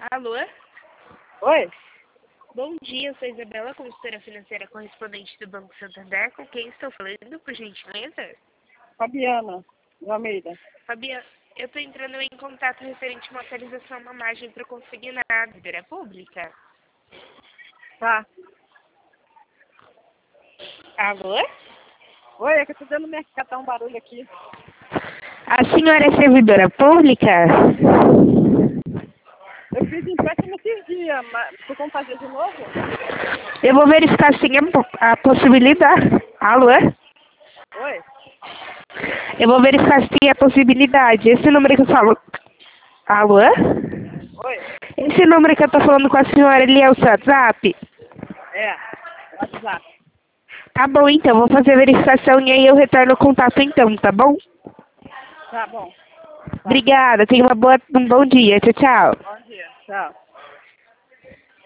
Alô? Oi? Bom dia, eu sou Isabela, consultora financeira correspondente do Banco Santander. Com quem estou falando, por gentileza? Fabiana de Almeida. Fabiana, eu estou entrando em contato referente a uma atualização na margem para o consignado, dívida pública. Tá. Alô? Oi, é que eu tô dando mercado, tá um barulho aqui. A senhora é servidora pública? Eu fiz empréstimo esses dias, mas tu como fazer de novo? Eu vou verificar sim a possibilidade. Alô? Oi? Eu vou verificar sim a possibilidade. Esse número que eu falo... Alô? Oi? Esse número que eu tô falando com a senhora, ele é o seu WhatsApp? É, WhatsApp. Tá bom, então. Vou fazer a verificação e aí eu retorno o contato então, tá bom? Tá bom. Tá. Obrigada. Tenha um bom dia. Tchau, tchau. Bom dia. Tchau.